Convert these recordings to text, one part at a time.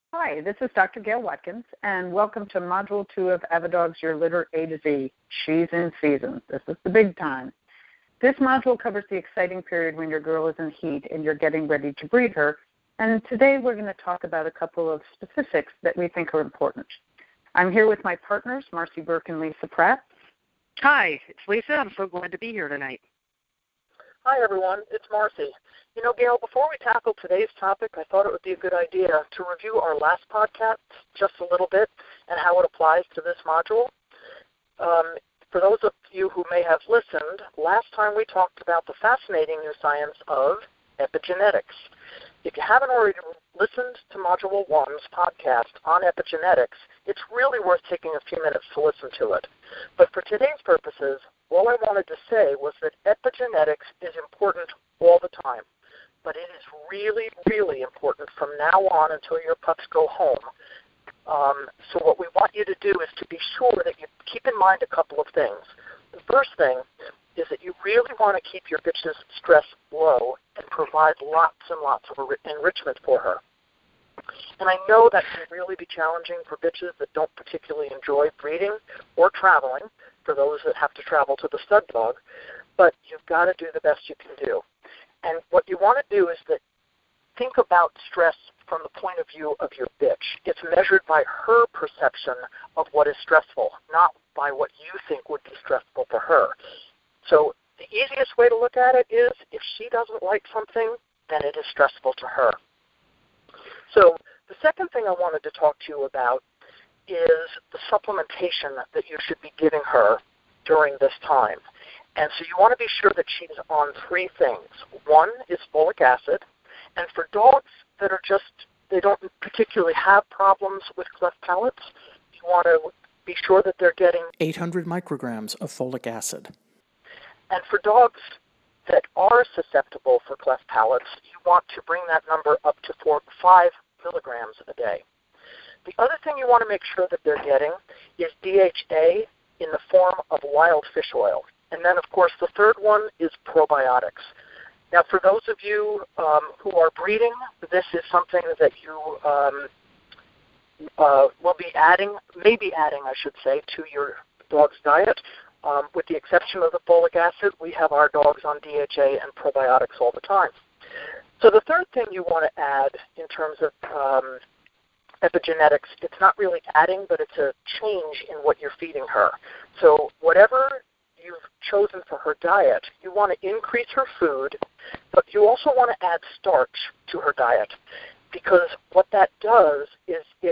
Hi, this is Dr. Gail Watkins, and welcome to Module 2 of Avidogs Your Litter A to Z. She's in season. This is the big time. This module covers the exciting period when your girl is in heat and you're getting ready to breed her, and today we're going to talk about a couple of specifics that we think are important. I'm here with my partners, Marcy Burke and Lisa Pratt. Hi, it's Lisa. I'm so glad to be here tonight. Hi, everyone. It's Marcy. You know, Gail, before we tackle today's topic, I thought it would be a good idea to review our last podcast just a little bit and how it applies to this module. For those of you who may have listened, last time we talked about the fascinating new science of epigenetics. If you haven't already listened to Module 1's podcast on epigenetics, it's really worth taking a few minutes to listen to it. But for today's purposes, all I wanted to say was that epigenetics is important all the time, but it is really, really important from now on until your pups go home. So what we want you to do is to be sure that you keep in mind a couple of things. The first thing is that you really want to keep your bitch's stress low and provide lots and lots of enrichment for her. And I know that can really be challenging for bitches that don't particularly enjoy breeding or traveling, for those that have to travel to the stud dog, but you've got to do the best you can do. And what you want to do is that think about stress from the point of view of your bitch. It's measured by her perception of what is stressful, not by what you think would be stressful for her. So the easiest way to look at it is if she doesn't like something, then it is stressful to her. So the second thing I wanted to talk to you about is the supplementation that you should be giving her during this time. And so you want to be sure that she's on three things. One is folic acid. And for dogs that are they don't particularly have problems with cleft palates, you want to be sure that they're getting 800 micrograms of folic acid. And for dogs that are susceptible for cleft palates, you want to bring that number up to 5 milligrams a day. The other thing you want to make sure that they're getting is DHA in the form of wild fish oil. And then, of course, the third one is probiotics. Now, for those of you who are breeding, this is something that you will be adding, I should say, to your dog's diet. With the exception of the folic acid, we have our dogs on DHA and probiotics all the time. So the third thing you want to add in terms of epigenetics, it's not really adding, but it's a change in what you're feeding her. So whatever you've chosen for her diet, you want to increase her food, but you also want to add starch to her diet, because what that does is it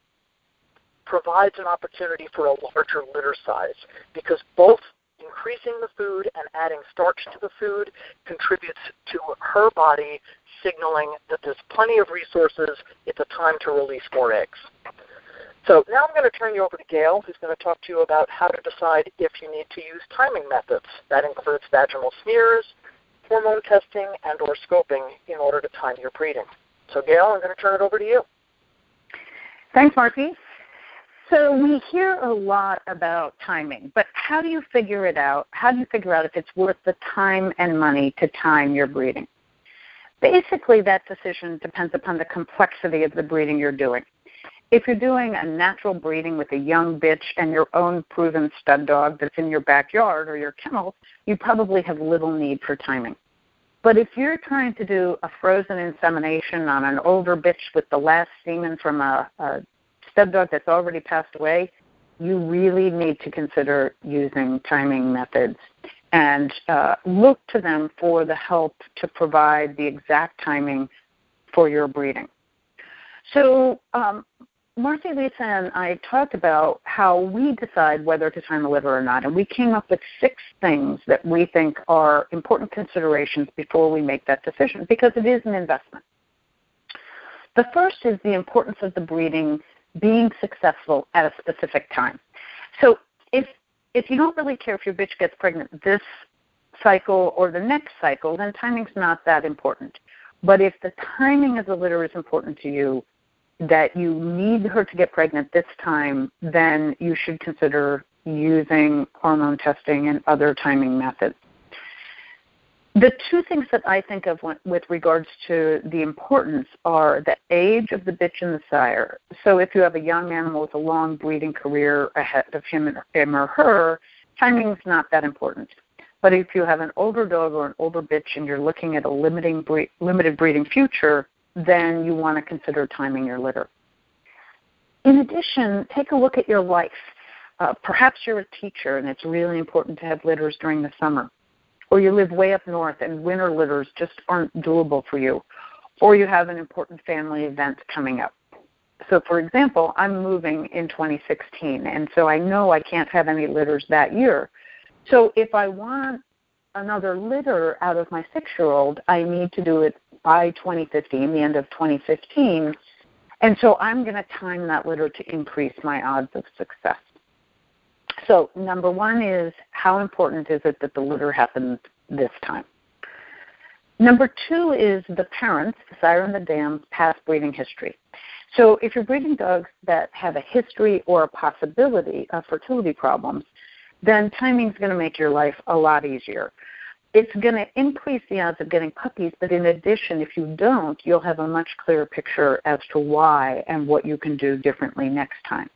provides an opportunity for a larger litter size, because both increasing the food and adding starch to the food contributes to her body signaling that there's plenty of resources, it's a time to release more eggs. So now I'm going to turn you over to Gail, who's going to talk to you about how to decide if you need to use timing methods. That includes vaginal smears, hormone testing, and or scoping in order to time your breeding. So Gail, I'm going to turn it over to you. Thanks, Marcy. So we hear a lot about timing, but how do you figure it out? How do you figure out if it's worth the time and money to time your breeding? Basically, that decision depends upon the complexity of the breeding you're doing. If you're doing a natural breeding with a young bitch and your own proven stud dog that's in your backyard or your kennel, you probably have little need for timing. But if you're trying to do a frozen insemination on an older bitch with the last semen from a stud dog that's already passed away, you really need to consider using timing methods and look to them for the help to provide the exact timing for your breeding. So Marcy, Lisa, and I talked about how we decide whether to time a litter or not, and we came up with 6 things that we think are important considerations before we make that decision, because it is an investment. The first is the importance of the breeding being successful at a specific time. So if you don't really care if your bitch gets pregnant this cycle or the next cycle, then timing's not that important. But if the timing of the litter is important to you, that you need her to get pregnant this time, then you should consider using hormone testing and other timing methods. The two things that I think of with regards to the importance are the age of the bitch and the sire. So if you have a young animal with a long breeding career ahead of him or her, timing is not that important. But if you have an older dog or an older bitch and you're looking at a limited breeding future, then you want to consider timing your litter. In addition, take a look at your life. Perhaps you're a teacher and it's really important to have litters during the summer. Or you live way up north and winter litters just aren't doable for you. Or you have an important family event coming up. So, for example, I'm moving in 2016, and so I know I can't have any litters that year. So if I want another litter out of my 6-year-old, I need to do it by 2015, the end of 2015. And so I'm going to time that litter to increase my odds of success. So number one is, how important is it that the litter happens this time? Number two is the parents, the sire and the dam's past breeding history. So if you're breeding dogs that have a history or a possibility of fertility problems, then timing is going to make your life a lot easier. It's going to increase the odds of getting puppies, but in addition, if you don't, you'll have a much clearer picture as to why and what you can do differently next time.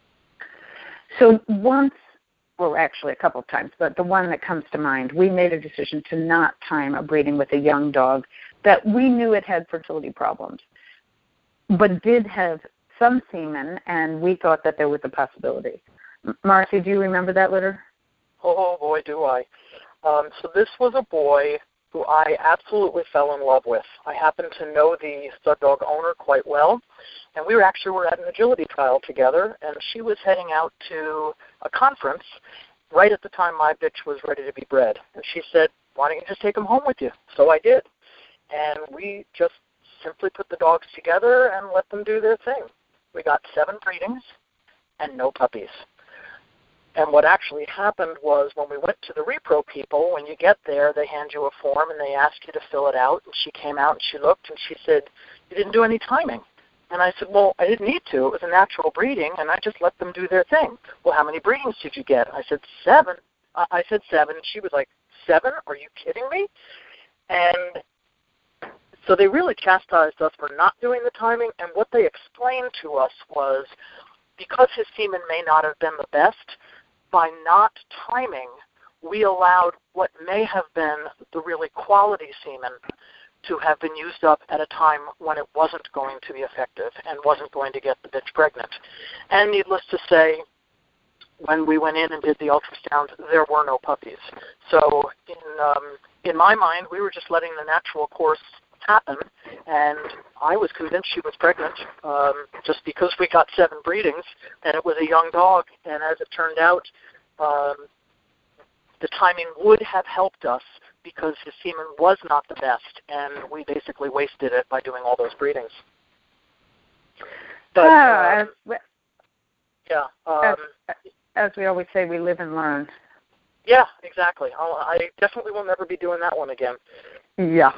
So once, well, actually a couple of times, but the one that comes to mind, we made a decision to not time a breeding with a young dog that we knew it had fertility problems, but did have some semen, and we thought that there was a possibility. Marcy, do you remember that litter? Oh, boy, do I. So this was a boy who I absolutely fell in love with. I happened to know the stud dog owner quite well, and we were at an agility trial together, and she was heading out to a conference right at the time my bitch was ready to be bred. And she said, why don't you just take him home with you? So I did. And we just simply put the dogs together and let them do their thing. We got 7 breedings and no puppies. And what actually happened was, when we went to the repro people, when you get there, they hand you a form and they ask you to fill it out. And she came out and she looked and she said, you didn't do any timing. And I said, well, I didn't need to. It was a natural breeding, and I just let them do their thing. Well, how many breedings did you get? I said, 7. I said 7, and she was like, 7? Are you kidding me? And so they really chastised us for not doing the timing, and what they explained to us was, because his semen may not have been the best, by not timing, we allowed what may have been the really quality semen to have been used up at a time when it wasn't going to be effective and wasn't going to get the bitch pregnant. And needless to say, when we went in and did the ultrasound, there were no puppies. So in my mind, we were just letting the natural course happen, and I was convinced she was pregnant just because we got 7 breedings, and it was a young dog. And as it turned out, the timing would have helped us because his semen was not the best, and we basically wasted it by doing all those breedings. But, as we always say, we live and learn. Yeah, exactly. I definitely will never be doing that one again. Yeah.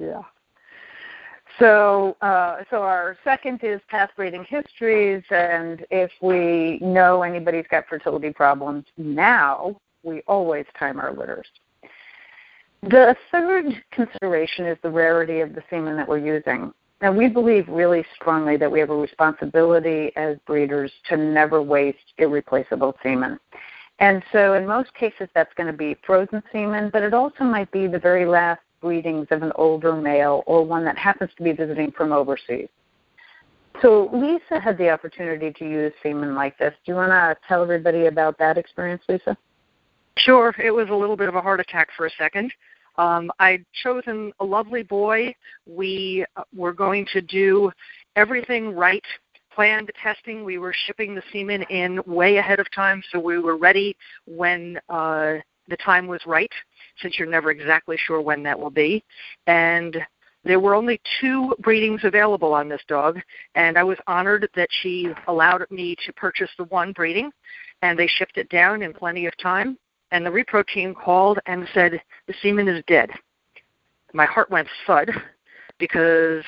So our second is past breeding histories, and if we know anybody's got fertility problems now, we always time our litters. The third consideration is the rarity of the semen that we're using. Now, we believe really strongly that we have a responsibility as breeders to never waste irreplaceable semen. And so in most cases, that's going to be frozen semen, but it also might be the very last breedings of an older male or one that happens to be visiting from overseas. So Lisa had the opportunity to use semen like this. Do you want to tell everybody about that experience, Lisa? Sure. It was a little bit of a heart attack for a second. I'd chosen a lovely boy. We were going to do everything right, planned testing. We were shipping the semen in way ahead of time, so we were ready when the time was right, since you're never exactly sure when that will be. And there were only 2 breedings available on this dog, and I was honored that she allowed me to purchase the 1 breeding, and they shipped it down in plenty of time. And the repro team called and said, the semen is dead. My heart went thud because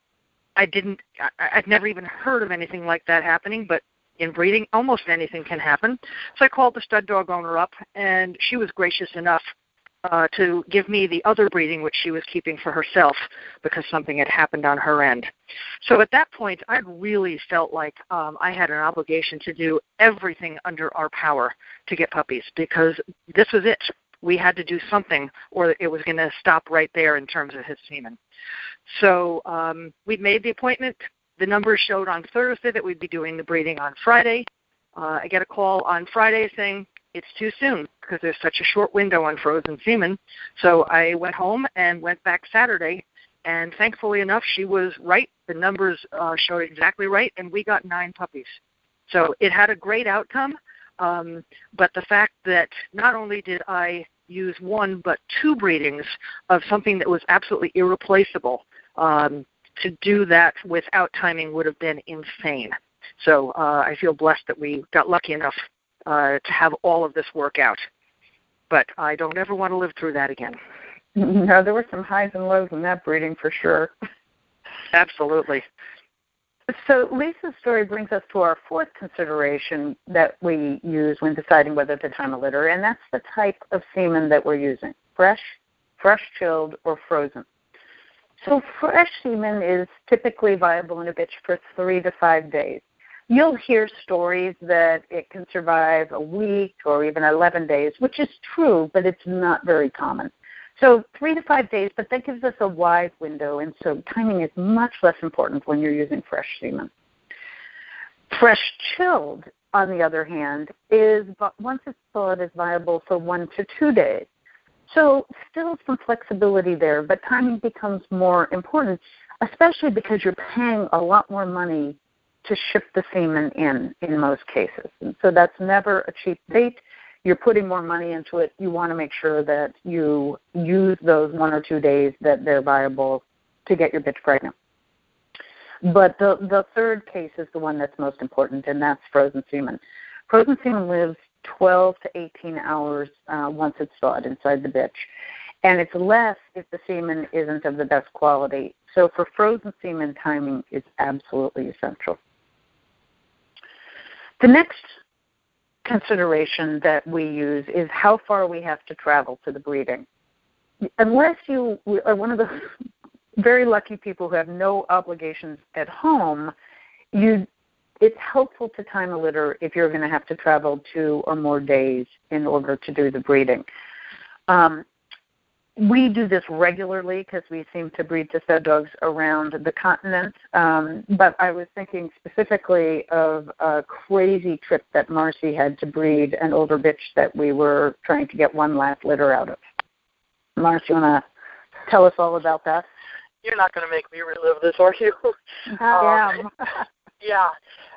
I'd never even heard of anything like that happening, but in breeding, almost anything can happen. So I called the stud dog owner up, and she was gracious enough to give me the other breeding, which she was keeping for herself because something had happened on her end. So at that point, I really felt like I had an obligation to do everything under our power to get puppies, because this was it. We had to do something, or it was going to stop right there in terms of his semen. So we made the appointment. The numbers showed on Thursday that we'd be doing the breeding on Friday. I get a call on Friday saying it's too soon because there's such a short window on frozen semen. So I went home and went back Saturday, and thankfully enough, she was right. The numbers showed exactly right, and we got 9 puppies. So it had a great outcome, but the fact that not only did I use 1 but 2 breedings of something that was absolutely irreplaceable, to do that without timing would have been insane. So I feel blessed that we got lucky enough to have all of this work out. But I don't ever want to live through that again. No, there were some highs and lows in that breeding for sure. Absolutely. So Lisa's story brings us to our 4th consideration that we use when deciding whether to time a litter, and that's the type of semen that we're using, fresh, chilled, or frozen. So fresh semen is typically viable in a bitch for 3 to 5 days. You'll hear stories that it can survive a week or even 11 days, which is true, but it's not very common. So 3 to 5 days, but that gives us a wide window, and so timing is much less important when you're using fresh semen. Fresh chilled, on the other hand, is once it's thawed, is viable for 1 to 2 days. So still some flexibility there, but timing becomes more important, especially because you're paying a lot more money to ship the semen in most cases. And so that's never a cheap bait. You're putting more money into it. You want to make sure that you use those 1 or 2 days that they're viable to get your bitch pregnant. But the third case is the one that's most important, and that's frozen semen. Frozen semen lives 12 to 18 hours once it's thawed inside the bitch. And it's less if the semen isn't of the best quality. So for frozen semen, timing is absolutely essential. The next consideration that we use is how far we have to travel to the breeding. Unless you are one of the very lucky people who have no obligations at home, it's helpful to time a litter if you're going to have to travel 2 or more days in order to do the breeding. We do this regularly because we seem to breed to stud dogs around the continent, but I was thinking specifically of a crazy trip that Marcy had to breed an older bitch that we were trying to get 1 last litter out of. Marcy, you want to tell us all about that? You're not going to make me relive this, are you? I am. Yeah.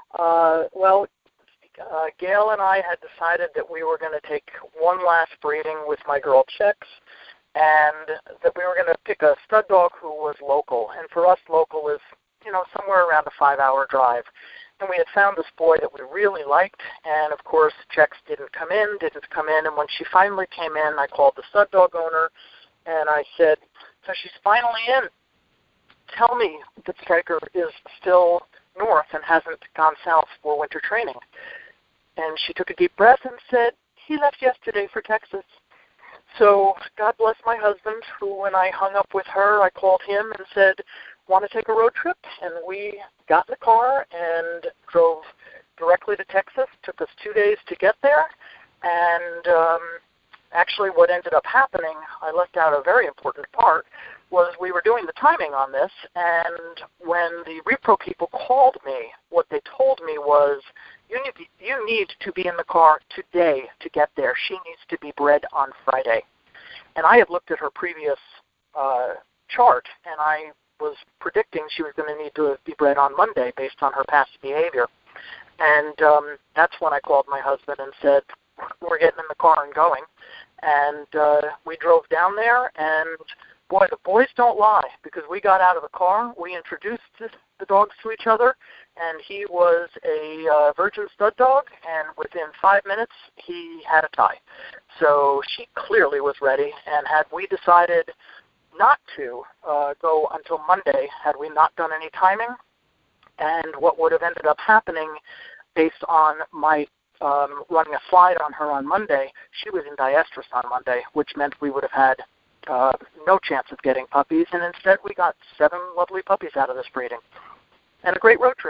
Gail and I had decided that we were going to take 1 last breeding with my girl chicks, and that we were going to pick a stud dog who was local. And for us, local is, somewhere around a 5-hour drive. And we had found this boy that we really liked, and of course, checks didn't come in. And when she finally came in, I called the stud dog owner, and I said, so she's finally in. Tell me that Stryker is still north and hasn't gone south for winter training. And she took a deep breath and said, he left yesterday for Texas. So God bless my husband, who when I hung up with her, I called him and said, want to take a road trip? And we got in the car and drove directly to Texas. Took us 2 days to get there. And actually what ended up happening, I left out a very important part, was we were doing the timing on this, and when the repro people called me, what they told me was, you need to be in the car today to get there. She needs to be bred on Friday. And I had looked at her previous chart, and I was predicting she was going to need to be bred on Monday based on her past behavior. And that's when I called my husband and said, we're getting in the car and going. And we drove down there, and boy, the boys don't lie, because we got out of the car, we introduced the dogs to each other, and he was a virgin stud dog, and within 5 minutes, he had a tie. So she clearly was ready, and had we decided not to go until Monday, had we not done any timing, and what would have ended up happening based on my running a slide on her on Monday, she was in diestrus on Monday, which meant we would have had no chance of getting puppies, and instead we got 7 lovely puppies out of this breeding. And a great road trip.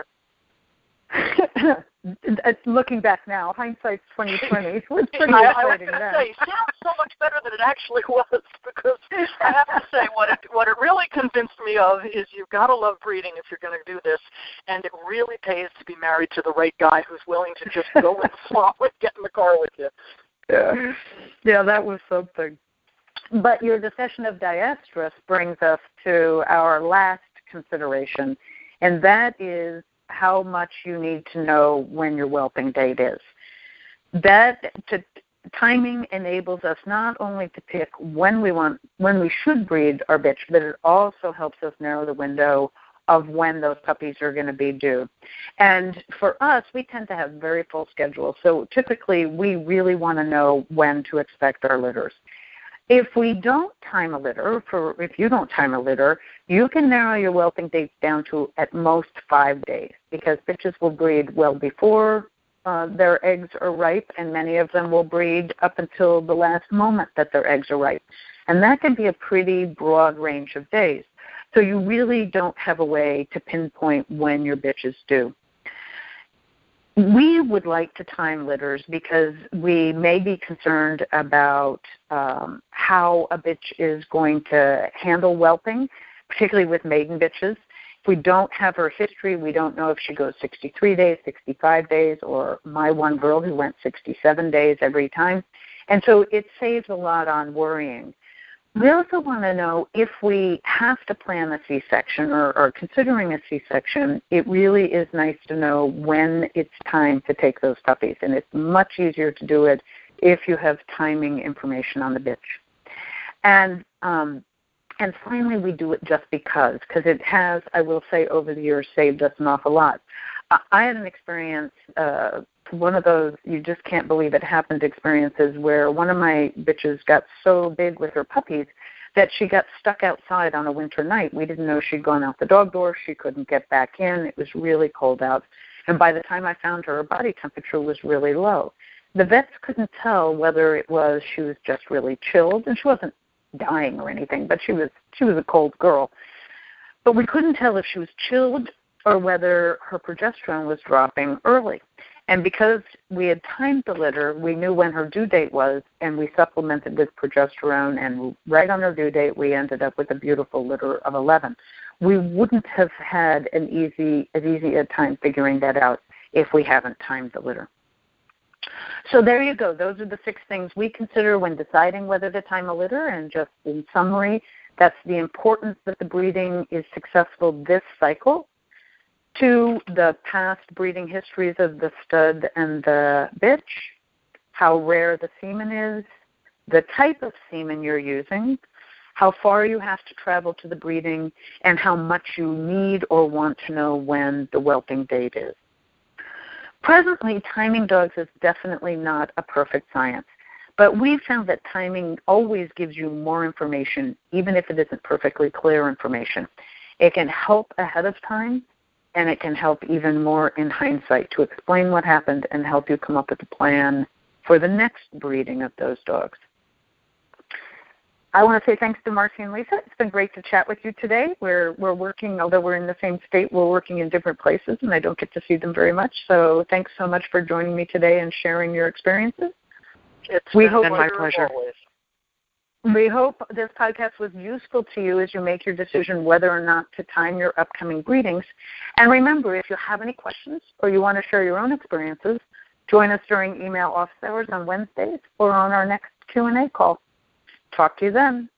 Looking back now, hindsight's 2020. It was pretty I was exciting going to then. say, it sounds so much better than it actually was, because I have to say what it really convinced me of is you've got to love breeding if you're going to do this, and it really pays to be married to the right guy who's willing to just go and swap and get in the car with you. Yeah, that was something. But your discussion of diestrus brings us to our last consideration, and that is how much you need to know when your whelping date is. Timing enables us not only to pick when we should breed our bitch, but it also helps us narrow the window of when those puppies are going to be due. And for us, we tend to have very full schedules, so typically we really want to know when to expect our litters. If we don't time a litter, if you don't time a litter, you can narrow your whelping dates down to at most 5 days, because bitches will breed well before their eggs are ripe, and many of them will breed up until the last moment that their eggs are ripe. And that can be a pretty broad range of days. So you really don't have a way to pinpoint when your bitch is due. We would like to time litters because we may be concerned about how a bitch is going to handle whelping, particularly with maiden bitches. If we don't have her history, we don't know if she goes 63 days, 65 days, or my one girl who went 67 days every time. And so it saves a lot on worrying. We also want to know if we have to plan a C-section or considering a C-section, it really is nice to know when it's time to take those puppies. And it's much easier to do it if you have timing information on the bitch. And finally, we do it just because it has, I will say, over the years, saved us an awful lot. I had an experience, one of those you just can't believe it happened experiences where one of my bitches got so big with her puppies that she got stuck outside on a winter night. We didn't know she'd gone out the dog door. She couldn't get back in. It was really cold out. And by the time I found her body temperature was really low. The vets couldn't tell whether it was she was just really chilled, and she wasn't dying or anything, but she was a cold girl. But we couldn't tell if she was chilled or whether her progesterone was dropping early. And because we had timed the litter, we knew when her due date was, and we supplemented with progesterone, and right on her due date, we ended up with a beautiful litter of 11. We wouldn't have had as easy a time figuring that out if we haven't timed the litter. So there you go. Those are the 6 things we consider when deciding whether to time a litter, and just in summary, that's the importance that the breeding is successful this cycle, 2, the past breeding histories of the stud and the bitch, how rare the semen is, the type of semen you're using, how far you have to travel to the breeding, and how much you need or want to know when the whelping date is. Presently, timing dogs is definitely not a perfect science, but we've found that timing always gives you more information, even if it isn't perfectly clear information. It can help ahead of time, and it can help even more in hindsight to explain what happened and help you come up with a plan for the next breeding of those dogs. I want to say thanks to Marcy and Lisa. It's been great to chat with you today. We're working, although we're in the same state, we're working in different places, and I don't get to see them very much. So thanks so much for joining me today and sharing your experiences. It's been my pleasure. Always. We hope this podcast was useful to you as you make your decision whether or not to time your upcoming breedings. And remember, if you have any questions or you want to share your own experiences, join us during email office hours on Wednesdays or on our next Q&A call. Talk to you then.